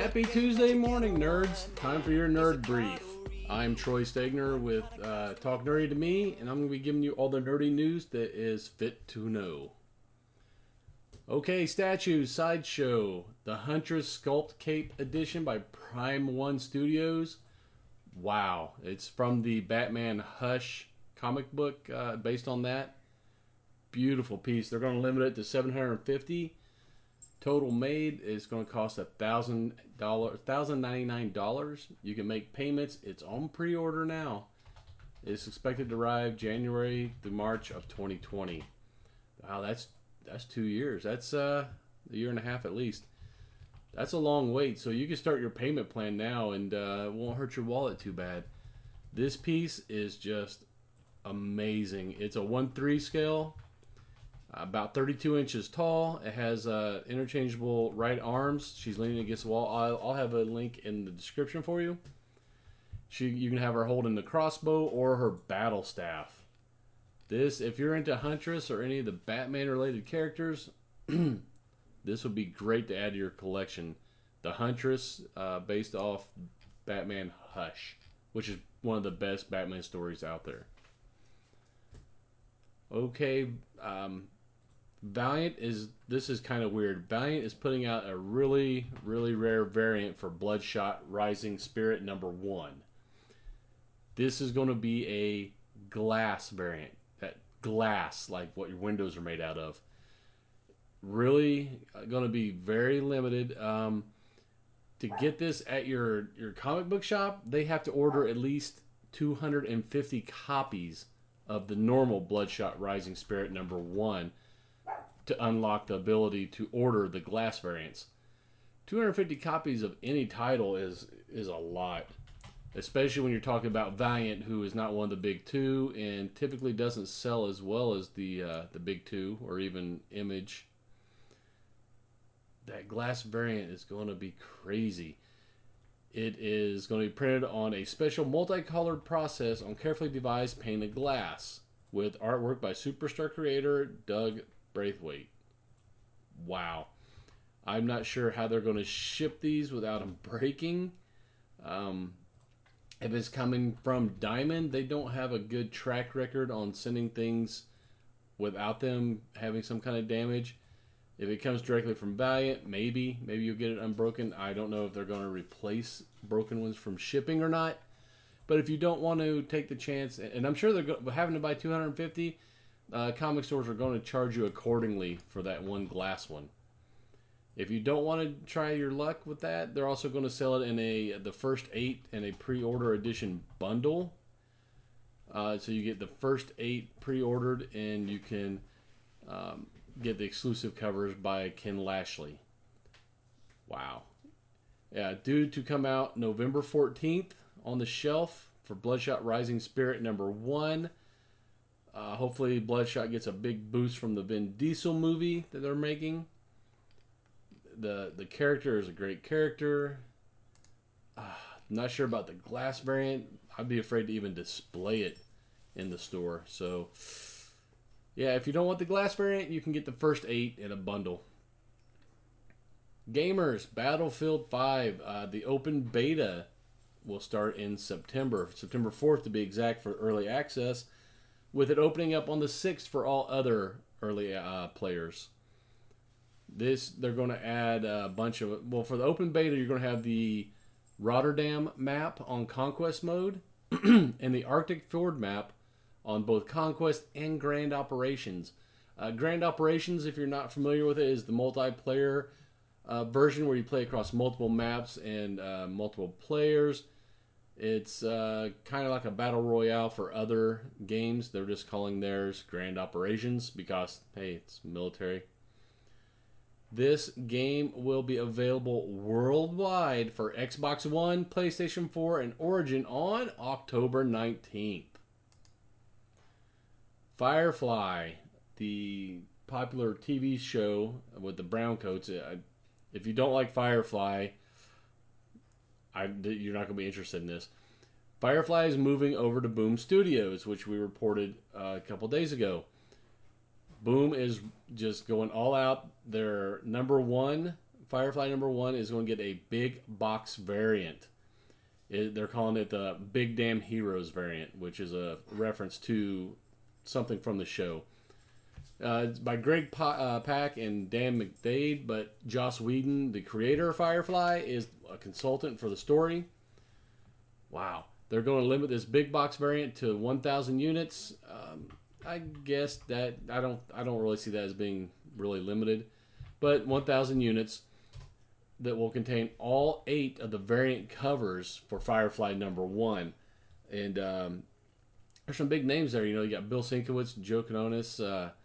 Happy Tuesday morning, nerds. Time for your nerd brief. I'm Troy Stegner with Talk Nerdy to Me, and I'm going to be giving you all the nerdy news that is fit to know. Okay, statues, sideshow. The Huntress Sculpt Cape Edition by Prime One Studios. Wow, it's from the Batman Hush comic book based on that. Beautiful piece. They're going to limit it to 750. Total made is going to cost $1,099. You can make payments. It's on pre-order now. It's expected to arrive January through March of 2020. Wow, that's 2 years. That's a year and a half at least. That's a long wait. So you can start your payment plan now, and it won't hurt your wallet too bad. This piece is just amazing. It's a 1/3 scale. About 32 inches tall. It has interchangeable right arms. She's leaning against the wall. I'll have a link in the description for you. You can have her holding the crossbow or her battle staff. This, if you're into Huntress or any of the Batman-related characters, this would be great to add to your collection. The Huntress, based off Batman Hush, which is one of the best Batman stories out there. Okay, Valiant this is kind of weird. Valiant is putting out a really, really rare variant for Bloodshot Rising Spirit #1. This is going to be a glass variant. That glass, like what your windows are made out of. Really going to be very limited. To get this at your comic book shop, they have to order at least 250 copies of the normal Bloodshot Rising Spirit #1 to unlock the ability to order the glass variants. 250 copies of any title is a lot, especially when you're talking about Valiant, who is not one of the big two and typically doesn't sell as well as the big two or even Image. That glass variant is going to be crazy. It is going to be printed on a special multicolored process on carefully devised painted glass with artwork by superstar creator Doug Braithwaite. Wow. I'm not sure how they're going to ship these without them breaking. If it's coming from Diamond, they don't have a good track record on sending things without them having some kind of damage. If it comes directly from Valiant, maybe you'll get it unbroken. I don't know if they're going to replace broken ones from shipping or not. But if you don't want to take the chance, and I'm sure they're having to buy 250, comic stores are going to charge you accordingly for that one glass one. If you don't want to try your luck with that, they're also going to sell it in the first 8 in a pre-order edition bundle. So you get the first 8 pre-ordered, and you can get the exclusive covers by Ken Lashley. Wow. Yeah, due to come out November 14th on the shelf for Bloodshot Rising Spirit #1. Hopefully Bloodshot gets a big boost from the Vin Diesel movie that they're making. The character is a great character. Not sure about the glass variant. I'd be afraid to even display it in the store. So, yeah, if you don't want the glass variant, you can get the first 8 in a bundle. Gamers, Battlefield 5, the open beta will start in September 4th to be exact, for early access, with it opening up on the 6th for all other early players. They're going to add a bunch of, well, for the open beta, you're going to have the Rotterdam map on Conquest mode and the Arctic Fjord map on both Conquest and Grand Operations. Grand Operations, if you're not familiar with it, is the multiplayer version where you play across multiple maps and multiple players. It's kind of like a battle royale for other games. They're just calling theirs Grand Operations because, hey, it's military. This game will be available worldwide for Xbox One, PlayStation 4, and Origin on October 19th. Firefly, the popular TV show with the brown coats. If you don't like Firefly, you're not going to be interested in this. Firefly is moving over to Boom Studios, which we reported a couple days ago. Boom is just going all out. Their #1 Firefly number one is going to get a big box variant. They're calling it the Big Damn Heroes variant, which is a reference to something from the show. It's by Greg Pak and Dan McDade, but Joss Whedon, the creator of Firefly, is a consultant for the story. Wow. They're going to limit this big box variant to 1,000 units. I guess that I don't really see that as being really limited, but 1,000 units that will contain all 8 of the variant covers for Firefly number one. And there's some big names there. You got Bill Sienkiewicz, Joe Quinones.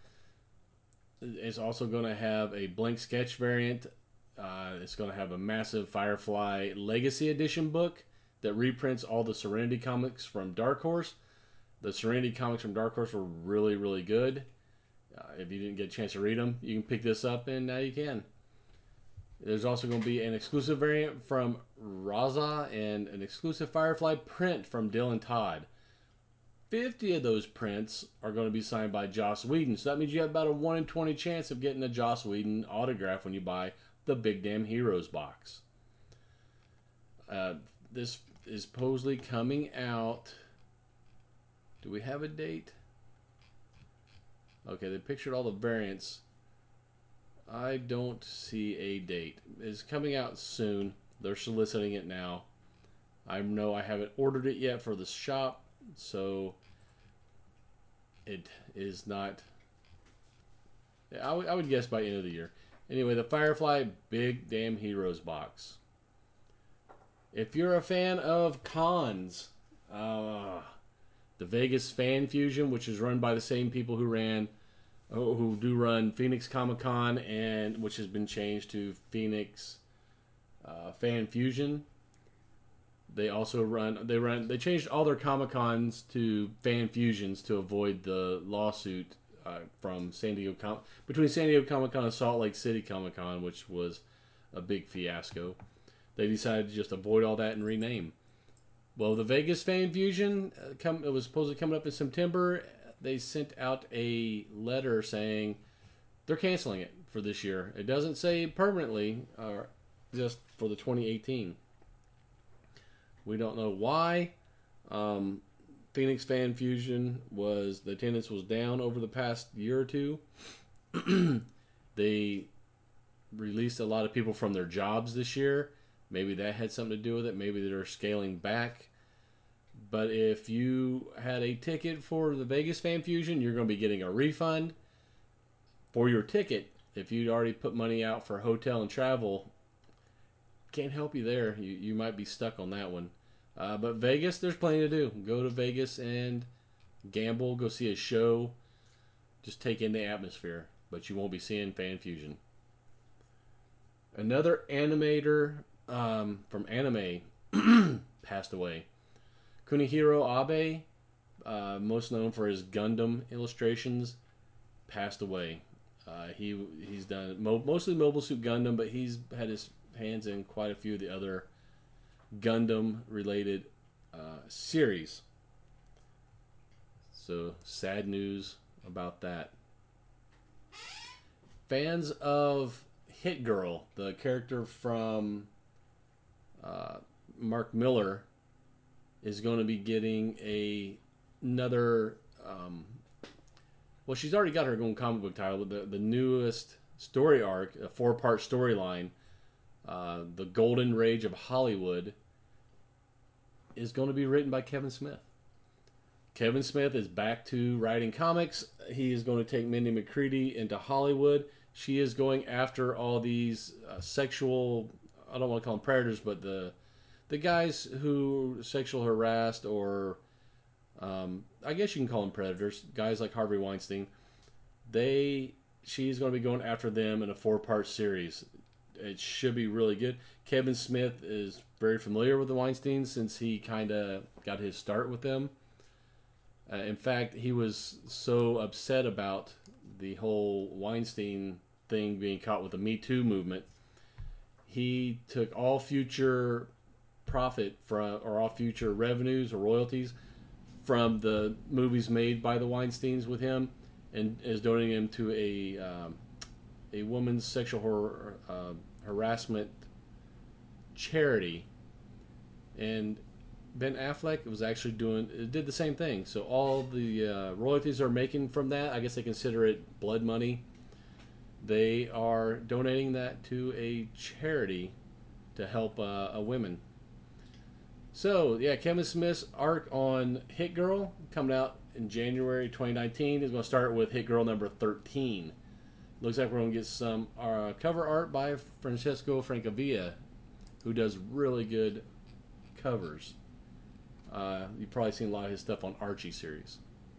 Is also going to have a blank sketch variant. It's going to have a massive Firefly Legacy Edition book that reprints all the Serenity comics from Dark Horse. The Serenity comics from Dark Horse were really, really good. If you didn't get a chance to read them, you can pick this up, and now you can. There's also going to be an exclusive variant from Raza and an exclusive Firefly print from Dylan Todd. 50 of those prints are going to be signed by Joss Whedon. So that means you have about a 1 in 20 chance of getting a Joss Whedon autograph when you buy the Big Damn Heroes box. This is supposedly coming out. Do we have a date? Okay, they pictured all the variants. I don't see a date. It's coming out soon. They're soliciting it now. I know I haven't ordered it yet for the shop, so it is not. I would guess by end of the year. Anyway, the Firefly Big Damn Heroes box. If you're a fan of cons, the Vegas Fan Fusion, which is run by the same people who do run Phoenix Comic Con, and which has been changed to Phoenix Fan Fusion. They also they changed all their Comic Cons to Fan Fusions to avoid the lawsuit from between San Diego Comic Con and Salt Lake City Comic Con, which was a big fiasco. They decided to just avoid all that and rename. Well, the Vegas Fan Fusion, it was supposedly coming up in September. They sent out a letter saying they're canceling it for this year. It doesn't say permanently, or just for the 2018. We don't know why. Phoenix Fan Fusion the attendance was down over the past year or two. They released a lot of people from their jobs this year. Maybe that had something to do with it. Maybe they're scaling back. But if you had a ticket for the Vegas Fan Fusion, you're going to be getting a refund for your ticket. If you'd already put money out for hotel and travel, can't help you there. You might be stuck on that one. But Vegas, there's plenty to do. Go to Vegas and gamble. Go see a show. Just take in the atmosphere. But you won't be seeing Fan Fusion. Another animator from anime passed away. Kunihiro Abe, most known for his Gundam illustrations, passed away. He's done mostly Mobile Suit Gundam, but he's had his hands in quite a few of the other Gundam-related series. So, sad news about that. Fans of Hit Girl, the character from Mark Miller, is going to be getting another. Well, she's already got her own comic book title, but the newest story arc, a 4-part storyline, The Golden Rage of Hollywood, is going to be written by Kevin Smith. Kevin Smith is back to writing comics. He is going to take Mindy McCready into Hollywood. She is going after all these sexual, I don't want to call them predators, but the guys who sexual harassed, or I guess you can call them predators, guys like Harvey Weinstein. She's going to be going after them in a 4-part series. It should be really good. Kevin Smith is very familiar with the Weinsteins since he kind of got his start with them. In fact, he was so upset about the whole Weinstein thing being caught with the Me Too movement. He took all future profit or all future revenues or royalties from the movies made by the Weinsteins with him, and is donating them to a woman's sexual horror harassment charity, and Ben Affleck was actually did the same thing. So all the royalties they're making from that, I guess they consider it blood money. They are donating that to a charity to help women. So yeah, Kevin Smith's arc on Hit Girl coming out in January 2019 is going to start with Hit Girl number 13. Looks like we're going to get some cover art by Francesco Francavilla, who does really good covers. You've probably seen a lot of his stuff on Archie series.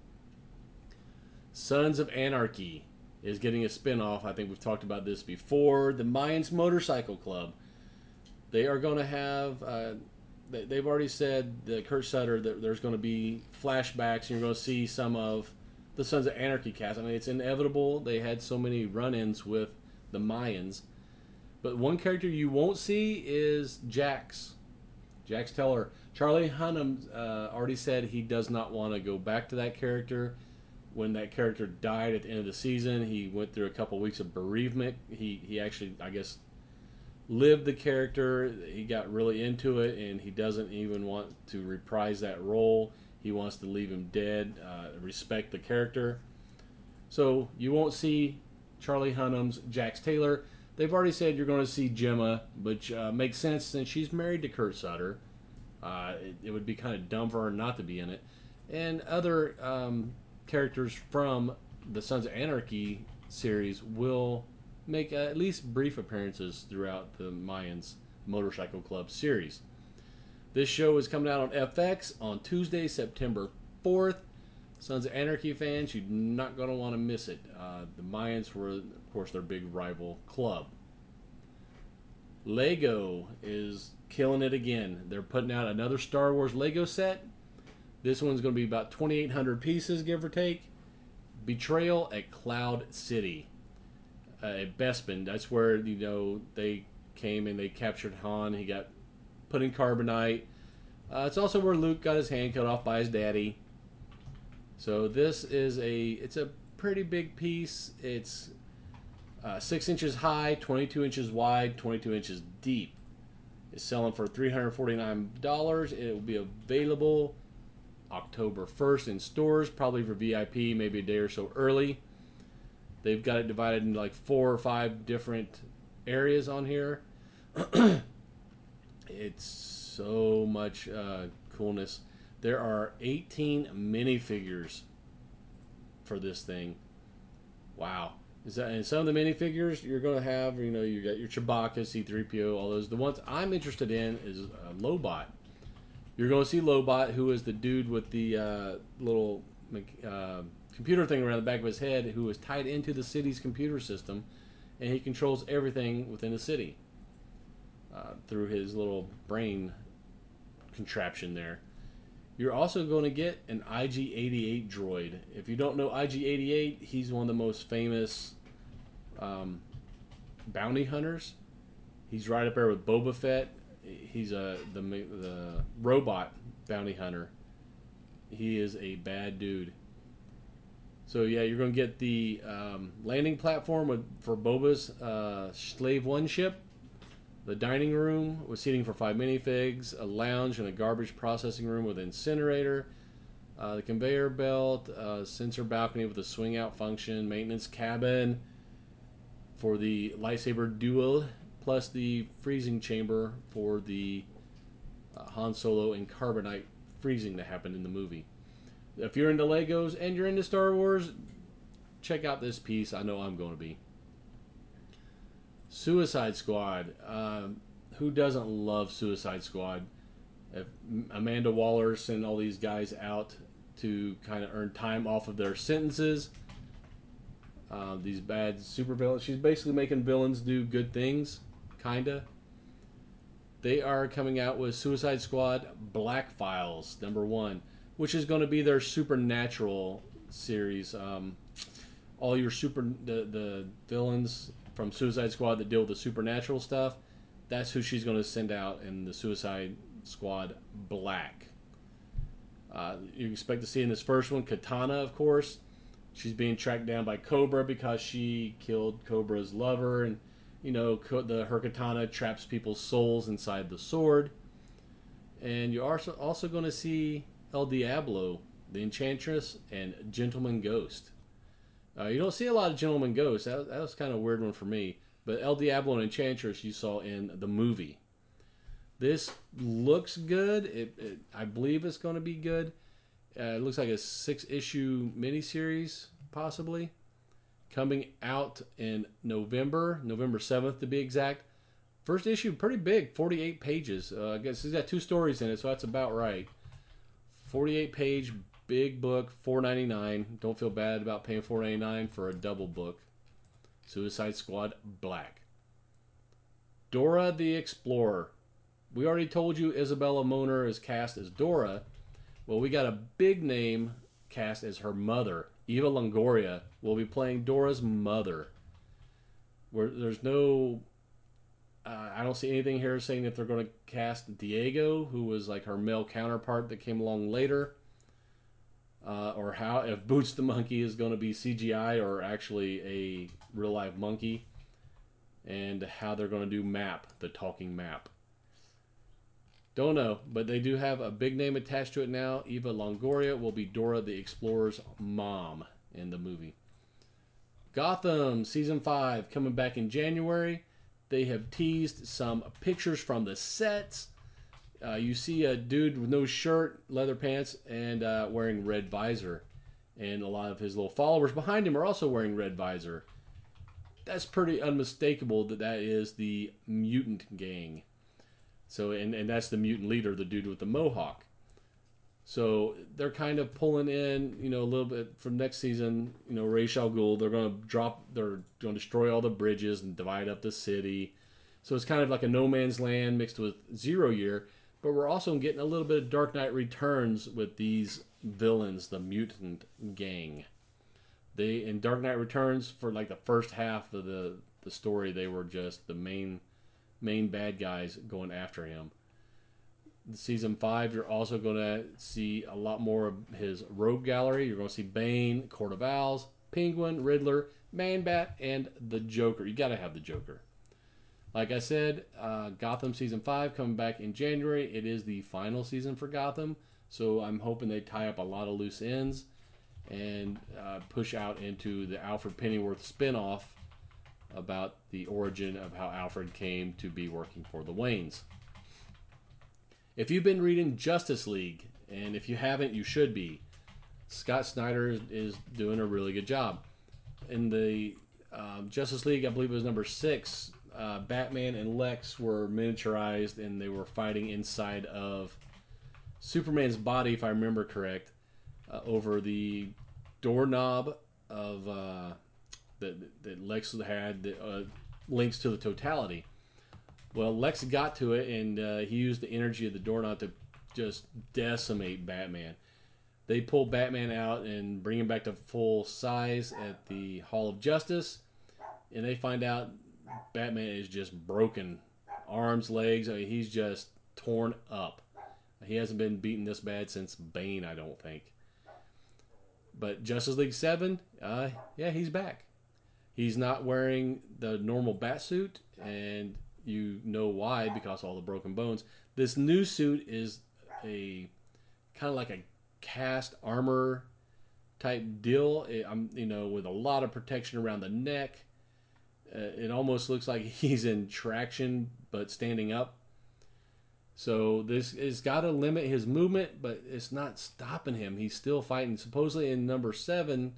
Sons of Anarchy is getting a spin-off. I think we've talked about this before. The Mayans Motorcycle Club. They are going to have... they've already said, that Kurt Sutter, that there's going to be flashbacks, and you're going to see some of the Sons of Anarchy cast. I mean, it's inevitable. They had so many run-ins with the Mayans. But one character you won't see is Jax. Jax Teller. Charlie Hunnam already said he does not want to go back to that character. When that character died at the end of the season, he went through a couple weeks of bereavement. He actually, I guess, lived the character. He got really into it, and he doesn't even want to reprise that role. He wants to leave him dead, respect the character. So you won't see Charlie Hunnam's Jax Taylor. They've already said you're going to see Gemma, which makes sense since she's married to Kurt Sutter. It would be kind of dumb for her not to be in it. And other characters from the Sons of Anarchy series will make at least brief appearances throughout the Mayans Motorcycle Club series. This show is coming out on FX on Tuesday, September 4th. Sons of Anarchy fans, you're not going to want to miss it. The Mayans were, of course, their big rival club. Lego is killing it again. They're putting out another Star Wars Lego set. This one's going to be about 2,800 pieces, give or take. Betrayal at Cloud City. At Bespin, that's where, they came and they captured Han. He got put in carbonite. It's also where Luke got his hand cut off by his daddy. So this is it's a pretty big piece. It's 6 inches high, 22 inches wide, 22 inches deep. It's selling for $349. It will be available October 1st in stores, probably for VIP, maybe a day or so early. They've got it divided into like 4 or 5 different areas on here. It's so much coolness. There are 18 minifigures for this thing. Wow. And some of the minifigures you're going to have, you got your Chewbacca, C-3PO, all those. The ones I'm interested in is Lobot. You're going to see Lobot, who is the dude with the little computer thing around the back of his head, who is tied into the city's computer system, and he controls everything within the city through his little brain contraption there. You're also going to get an IG-88 droid. If you don't know IG-88, he's one of the most famous bounty hunters. He's right up there with Boba Fett. He's the robot bounty hunter. He is a bad dude. So yeah, you're going to get the landing platform for Boba's Slave One ship, the dining room with seating for 5 minifigs, a lounge and a garbage processing room with incinerator, the conveyor belt, sensor balcony with a swing out function, maintenance cabin for the lightsaber duel, plus the freezing chamber for the Han Solo and carbonite freezing that happened in the movie. If you're into Legos and you're into Star Wars, check out this piece. I know I'm going to be. Suicide Squad. Who doesn't love Suicide Squad? If Amanda Waller sent all these guys out to kind of earn time off of their sentences. These bad super villains. She's basically making villains do good things, kinda. They are coming out with Suicide Squad Black Files #1, which is going to be their supernatural series. All your the villains from Suicide Squad that deal with the supernatural stuff, that's who she's going to send out in the Suicide Squad Black. You expect to see in this first one Katana, of course. She's being tracked down by Cobra because she killed Cobra's lover, and Her katana traps people's souls inside the sword. And you're also going to see El Diablo, the Enchantress, and Gentleman Ghost. You don't see a lot of Gentleman Ghost. That was kind of a weird one for me. But El Diablo and Enchantress you saw in the movie. This looks good. I believe it's going to be good. It looks like a 6-issue miniseries, possibly, coming out in November 7th to be exact. First issue, pretty big, 48 pages. I guess he's got 2 stories in it, so that's about right. 48-page, big book, $4.99. Don't feel bad about paying $4.99 for a double book. Suicide Squad Black. Dora the Explorer. We already told you Isabella Moner is cast as Dora. Well, we got a big name cast as her mother. Eva Longoria will be playing Dora's mother. There's no... I don't see anything here saying that they're going to cast Diego, who was like her male counterpart that came along later. Or how if Boots the Monkey is going to be CGI or actually a real-life monkey. And how they're going to do Map, the talking map. Don't know, but they do have a big name attached to it now. Eva Longoria will be Dora the Explorer's mom in the movie. Gotham Season 5 coming back in January. They have teased some pictures from the sets. You see a dude with no shirt, leather pants, and wearing red visor. And a lot of his little followers behind him are also wearing red visor. That's pretty unmistakable that is the mutant gang. So, and that's the mutant leader, the dude with the mohawk. So they're kind of pulling in, a little bit from next season. Ra's al Ghul. They're going to destroy all the bridges and divide up the city. So it's kind of like a No Man's Land mixed with Zero Year. But we're also getting a little bit of Dark Knight Returns with these villains, the mutant gang. In Dark Knight Returns, for like the first half of the story, they were just the main bad guys going after him. Season 5, you're also going to see a lot more of his rogue gallery. You're going to see Bane, Court of Owls, Penguin, Riddler, Man-Bat, and the Joker. You got to have the Joker. Like I said, Gotham Season 5 coming back in January. It is the final season for Gotham, so I'm hoping they tie up a lot of loose ends and push out into the Alfred Pennyworth spinoff about the origin of how Alfred came to be working for the Waynes. If you've been reading Justice League, and if you haven't, you should be. Scott Snyder is doing a really good job. In the Justice League, I believe it was number 6, Batman and Lex were miniaturized and they were fighting inside of Superman's body, if I remember correct, over the doorknob of that Lex had that links to the totality. Well, Lex got to it, and he used the energy of the doorknob to just decimate Batman. They pull Batman out and bring him back to full size at the Hall of Justice, and they find out Batman is just broken. Arms, legs, he's just torn up. He hasn't been beaten this bad since Bane, I don't think. But Justice League 7, he's back. He's not wearing the normal bat suit, and you know why, because all the broken bones. This new suit is a kind of like a cast armor type deal. With a lot of protection around the neck. It almost looks like he's in traction, but standing up. So this has got to limit his movement, but it's not stopping him. He's still fighting. Supposedly in number 7,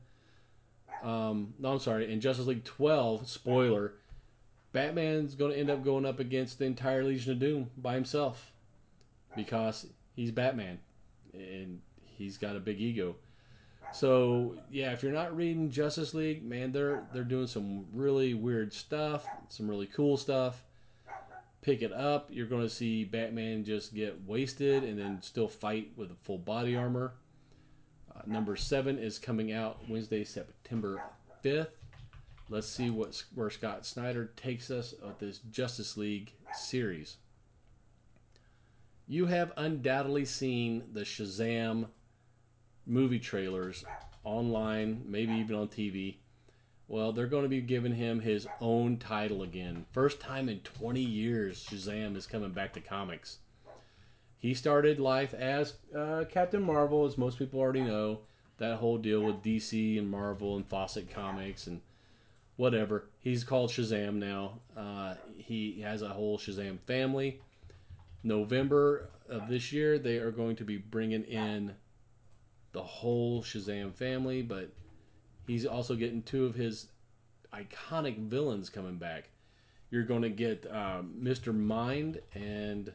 in Justice League 12, spoiler, Batman's going to end up going up against the entire Legion of Doom by himself because he's Batman and he's got a big ego. So, yeah, if you're not reading Justice League, man, they're doing some really weird stuff, some really cool stuff. Pick it up. You're going to see Batman just get wasted and then still fight with a full body armor. Number 7 is coming out Wednesday, September 5th. Let's see where Scott Snyder takes us with this Justice League series. You have undoubtedly seen the Shazam movie trailers online, maybe even on TV. Well, they're going to be giving him his own title again. First time in 20 years, Shazam is coming back to comics. He started life as Captain Marvel, as most people already know. That whole deal with DC and Marvel and Fawcett Comics and whatever. He's called Shazam now. He has a whole Shazam family. November of this year, they are going to be bringing in the whole Shazam family, but he's also getting two of his iconic villains coming back. You're going to get Mr. Mind and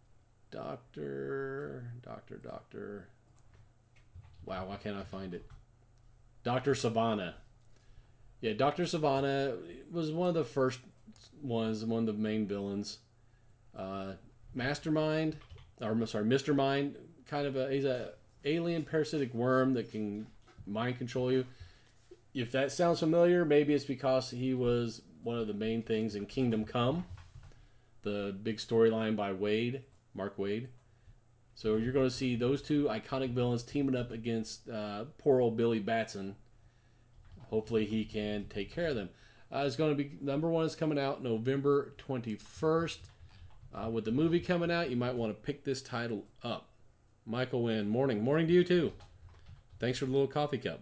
Doctor. Wow, why can't I find it? Dr. Savannah. Yeah, Dr. Savannah was one of the first ones, one of the main villains. Uh, Mastermind, or sorry, Mr. Mind, he's a alien parasitic worm that can mind control you. If that sounds familiar, maybe it's because he was one of the main things in Kingdom Come, the big storyline by Mark Waid. So you're going to see those two iconic villains teaming up against poor old Billy Batson. Hopefully he can take care of them. It's going to be number one is coming out November 21st. With the movie coming out, you might want to pick this title up. Michael Wynn, morning to you too. Thanks for the little coffee cup.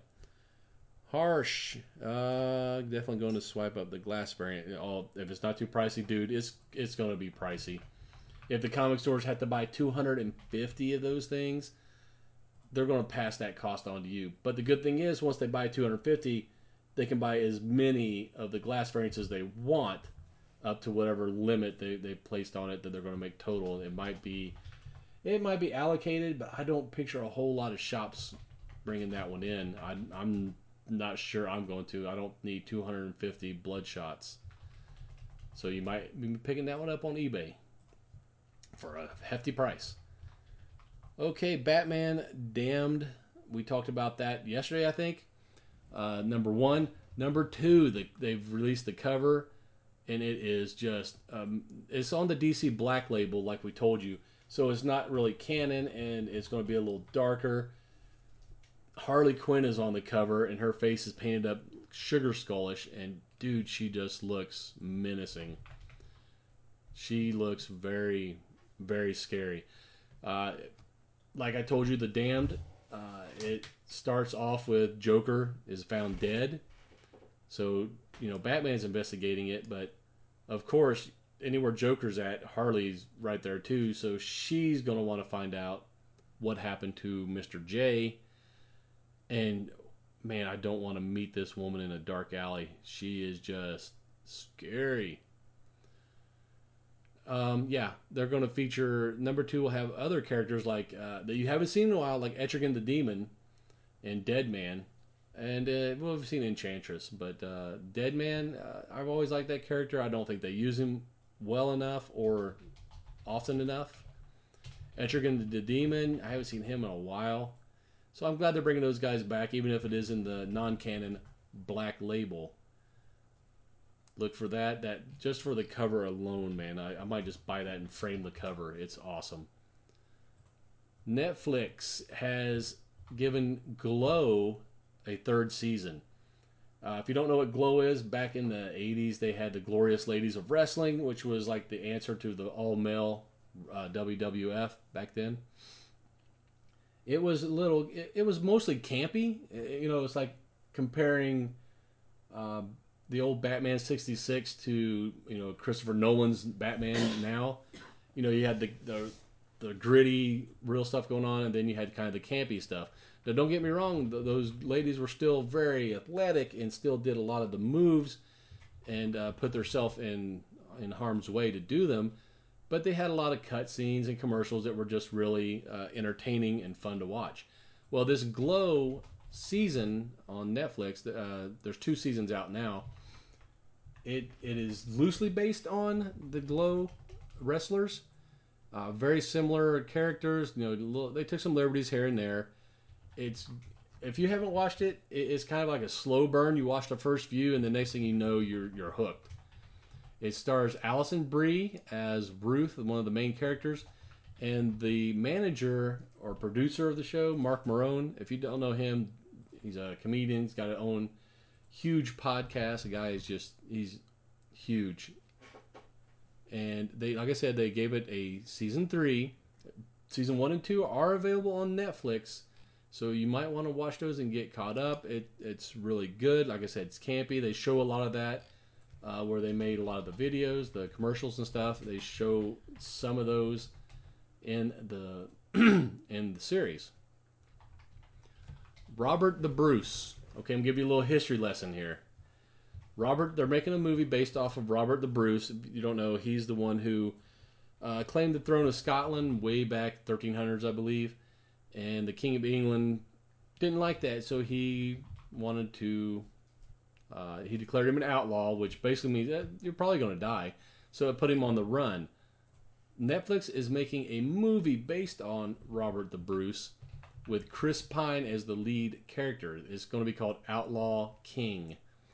Harsh, definitely going to swipe up the glass variant. If it's not too pricey, dude, it's going to be pricey. If the comic stores have to buy 250 of those things, they're going to pass that cost on to you. But the good thing is, once they buy 250, they can buy as many of the glass variants as they want, up to whatever limit they placed on it that they're going to make total. It might be allocated, but I don't picture a whole lot of shops bringing that one in. I'm not sure I'm going to. I don't need 250 blood shots. So you might be picking that one up on eBay for a hefty price. Okay, Batman Damned. We talked about that yesterday, I think. Number one. Number two, they've released the cover, and it is just it's on the DC Black label, like we told you. So it's not really canon, and it's going to be a little darker. Harley Quinn is on the cover, and her face is painted up sugar skullish, and dude, she just looks menacing. She looks very, very scary. Like I told you, The Damned, it starts off with Joker is found dead. So, Batman's investigating it, but of course, anywhere Joker's at, Harley's right there too. So she's going to want to find out what happened to Mr. J. And man, I don't want to meet this woman in a dark alley. She is just scary. Yeah, they're going to feature number two. Will have other characters like that you haven't seen in a while, like Etrigan the Demon and Deadman, and we've seen Enchantress, but Deadman, I've always liked that character. I don't think they use him well enough or often enough. Etrigan the Demon, I haven't seen him in a while, so I'm glad they're bringing those guys back, even if it is in the non-canon Black label. Look for that. That just for the cover alone, man. I might just buy that and frame the cover. It's awesome. Netflix has given Glow a third season. If you don't know what Glow is, back in the 80s, they had the Glorious Ladies of Wrestling, which was like the answer to the all-male WWF back then. It was it was mostly campy. It's like comparing the old Batman '66 to Christopher Nolan's Batman now. You had the gritty, real stuff going on, and then you had kind of the campy stuff. Now, don't get me wrong; those ladies were still very athletic and still did a lot of the moves and put themselves in harm's way to do them. But they had a lot of cutscenes and commercials that were just really entertaining and fun to watch. Well, this Glow season on Netflix, there's 2 seasons out now. It is loosely based on the Glow wrestlers. Very similar characters. They took some liberties here and there. If you haven't watched it, it's kind of like a slow burn. You watch the first few, and the next thing you know, you're hooked. It stars Allison Brie as Ruth, one of the main characters, and the manager or producer of the show, Mark Marone. If you don't know him, he's a comedian. He's got his own huge podcast. The guy is he's huge. And they, like I said, they gave it a season 3. Season 1 and 2 are available on Netflix, so you might want to watch those and get caught up. It's really good. Like I said, it's campy. They show a lot of that where they made a lot of the videos, the commercials and stuff. They show some of those in the in the series. Robert the Bruce. Okay, I'm giving you a little history lesson here. They're making a movie based off of Robert the Bruce. If you don't know, he's the one who claimed the throne of Scotland way back 1300s, I believe. And the King of England didn't like that, so he wanted to. He declared him an outlaw, which basically means you're probably going to die. So it put him on the run. Netflix is making a movie based on Robert the Bruce with Chris Pine as the lead character. It's going to be called Outlaw King.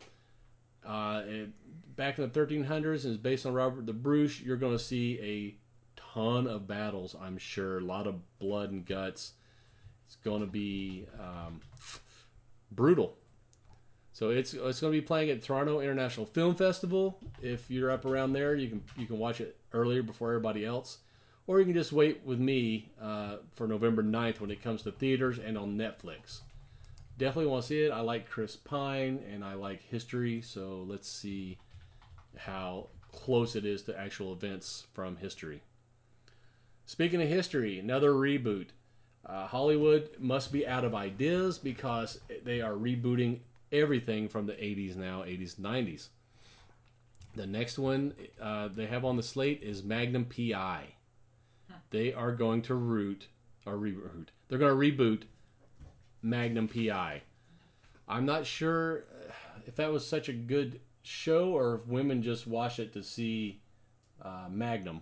Back in the 1300s, and it's based on Robert the Bruce. You're going to see a ton of battles, I'm sure. A lot of blood and guts. It's going to be brutal. So it's going to be playing at Toronto International Film Festival. If you're up around there, you can watch it earlier before everybody else, or you can just wait with me for November 9th when it comes to theaters and on Netflix. Definitely want to see it. I like Chris Pine and I like history, so let's see how close it is to actual events from history. Speaking of history, another reboot. Hollywood must be out of ideas because they are rebooting everything from the 80s now, 80s, 90s. The next one they have on the slate is Magnum P.I. They are going to They're going to reboot Magnum P.I. I'm not sure if that was such a good show or if women just watch it to see Magnum.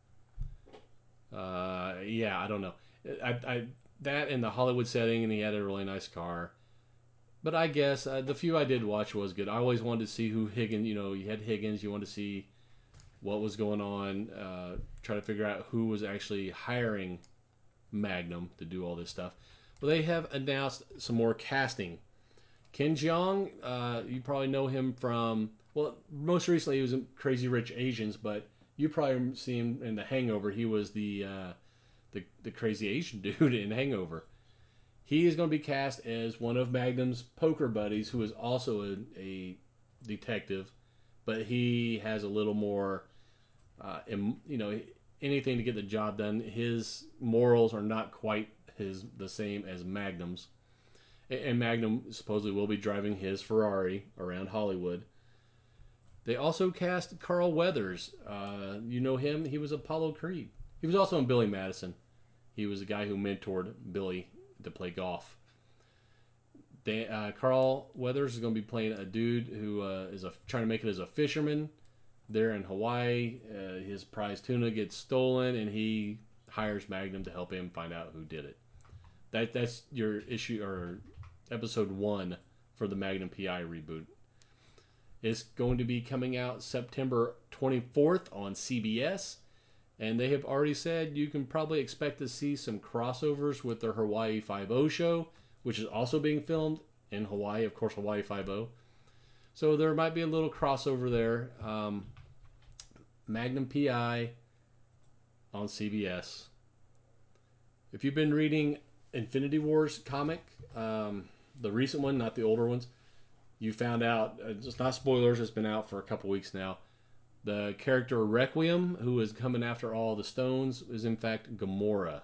Yeah, I don't know. That in the Hollywood setting, and he had a really nice car. But I guess the few I did watch was good. I always wanted to see who Higgins. You had Higgins. You wanted to see what was going on. Try to figure out who was actually hiring Magnum to do all this stuff. Well, they have announced some more casting. Ken Jeong, you probably know him from, well, most recently he was in Crazy Rich Asians, but you probably see him in The Hangover. He was the crazy Asian dude in Hangover. He is going to be cast as one of Magnum's poker buddies, who is also a detective, but he has a little more, anything to get the job done. His morals are not quite the same as Magnum's. And Magnum supposedly will be driving his Ferrari around Hollywood. They also cast Carl Weathers. You know him? He was Apollo Creed. He was also in Billy Madison. He was the guy who mentored Billy to play golf. Carl Weathers is going to be playing a dude who is trying to make it as a fisherman. There in Hawaii, his prize tuna gets stolen, and he hires Magnum to help him find out who did it. That's your issue or episode 1 for the Magnum PI reboot. It's going to be coming out September 24th on CBS, and they have already said you can probably expect to see some crossovers with their Hawaii Five-0 show, which is also being filmed in Hawaii, of course, Hawaii Five-0. So there might be a little crossover there. Magnum PI on CBS. If you've been reading Infinity Wars comic, the recent one, not the older ones, you found out, it's not spoilers, it's been out for a couple weeks now, the character Requiem, who is coming after all the stones, is in fact Gamora.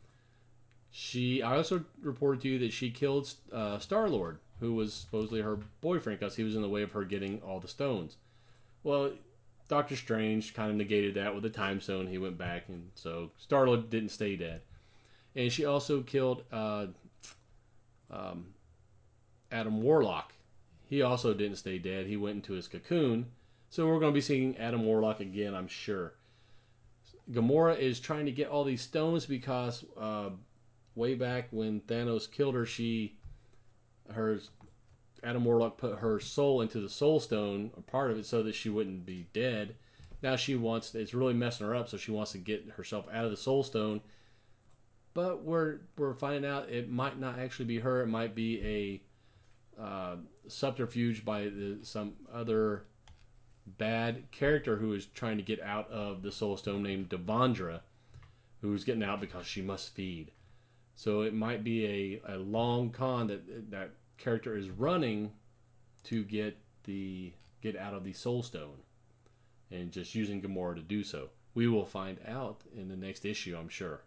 I also reported to you that she killed Star-Lord, who was supposedly her boyfriend because he was in the way of her getting all the stones. Well, Doctor Strange kind of negated that with the time stone. He went back, and so Star-Lord didn't stay dead. And she also killed Adam Warlock. He also didn't stay dead. He went into his cocoon. So we're going to be seeing Adam Warlock again, I'm sure. Gamora is trying to get all these stones because way back when Thanos killed her, Adam Warlock put her soul into the Soul Stone, a part of it, so that she wouldn't be dead. Now it's really messing her up, so she wants to get herself out of the Soul Stone. But we're finding out it might not actually be her. It might be uh, subterfuge by some other bad character who is trying to get out of the Soul Stone named Devondra, who's getting out because she must feed. So it might be a long con that character is running to get out of the Soul Stone, and just using Gamora to do so. We will find out in the next issue, I'm sure.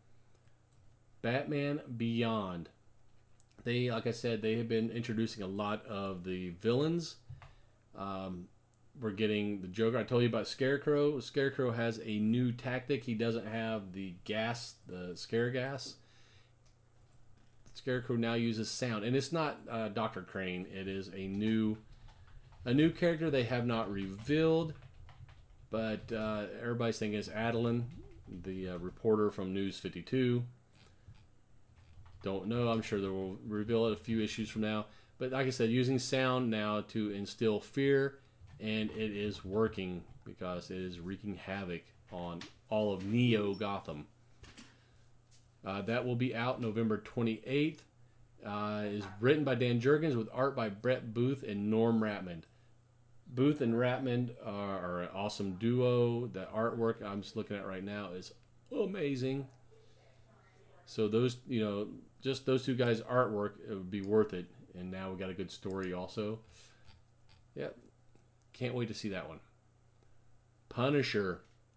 Batman Beyond. They, like I said, they have been introducing a lot of the villains. We're getting the Joker. I told you about Scarecrow. Scarecrow has a new tactic. He doesn't have the gas, the scare gas. Scarecrow now uses sound, and it's not Dr. Crane. It is a new character they have not revealed, but everybody's thinking it's Adeline, the reporter from News 52. Don't know. I'm sure they will reveal it a few issues from now. But like I said, using sound now to instill fear, and it is working because it is wreaking havoc on all of Neo Gotham. That will be out November 28th. Is written by Dan Jurgens with art by Brett Booth and Norm Ratman. Booth and Ratman are an awesome duo. The artwork I'm just looking at right now is amazing. So those, just those two guys' artwork, it would be worth it. And now we got a good story also. Yep. Can't wait to see that one. Punisher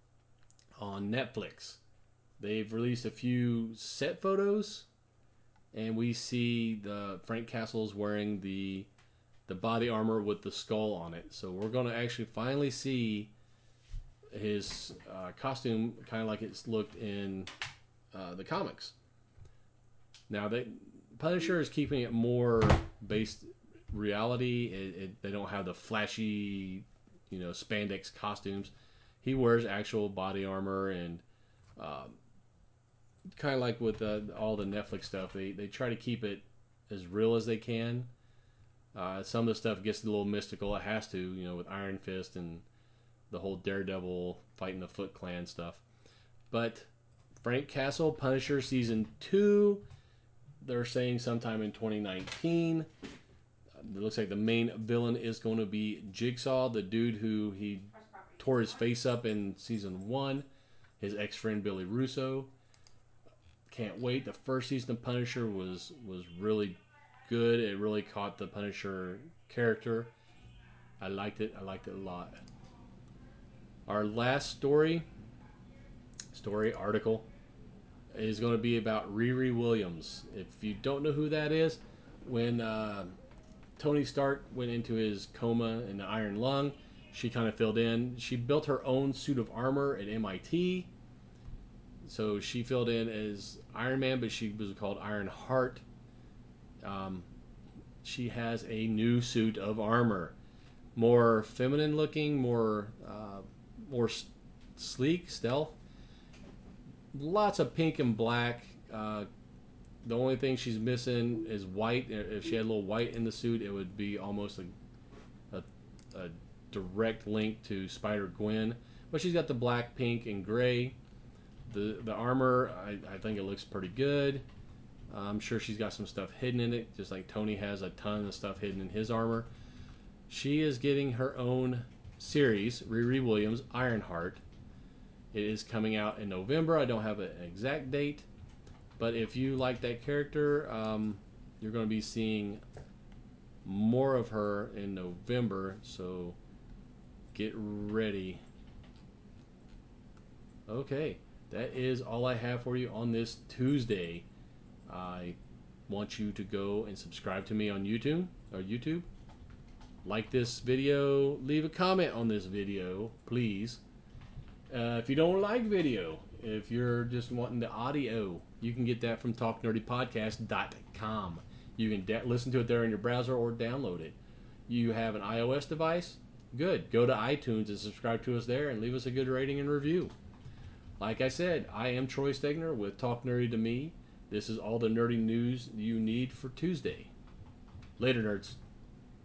on Netflix. They've released a few set photos, and we see the Frank Castle's wearing the body armor with the skull on it. So we're going to actually finally see his costume kind of like it's looked in the comics. Now, Punisher is keeping it more based reality. They don't have the flashy, spandex costumes. He wears actual body armor, and kind of like with all the Netflix stuff, they try to keep it as real as they can. Some of the stuff gets a little mystical. It has to, with Iron Fist and the whole Daredevil fighting the Foot Clan stuff. But Frank Castle, Punisher Season 2, they're saying sometime in 2019. It looks like the main villain is going to be Jigsaw, the dude who he tore his face up in Season 1, his ex-friend Billy Russo. Can't wait. The first season of Punisher was really good. It really caught the Punisher character. I liked it. I liked it a lot. Our last story article is going to be about Riri Williams. If you don't know who that is, when Tony Stark went into his coma in the Iron Lung, she kind of filled in. She built her own suit of armor at MIT. So she filled in as Iron Man, but she was called Iron Heart. She has a new suit of armor, more feminine looking, more sleek, stealth. Lots of pink and black. The only thing she's missing is white. If she had a little white in the suit, it would be almost a direct link to Spider-Gwen. But she's got the black, pink, and gray. The armor, I think it looks pretty good. I'm sure she's got some stuff hidden in it, just like Tony has a ton of stuff hidden in his armor. She is getting her own series, Riri Williams, Ironheart. It is coming out in November. I don't have an exact date, but if you like that character, you're going to be seeing more of her in November, so get ready. Okay, that is all I have for you on this Tuesday. I want you to go and subscribe to me on YouTube. Like this video, leave a comment on this video, please. If you don't like video, if you're just wanting the audio, you can get that from TalkNerdyPodcast.com. You can listen to it there in your browser or download it. You have an iOS device? Good. Go to iTunes and subscribe to us there and leave us a good rating and review. Like I said, I am Troy Stegner with Talk Nerdy to Me. This is all the nerdy news you need for Tuesday. Later, nerds.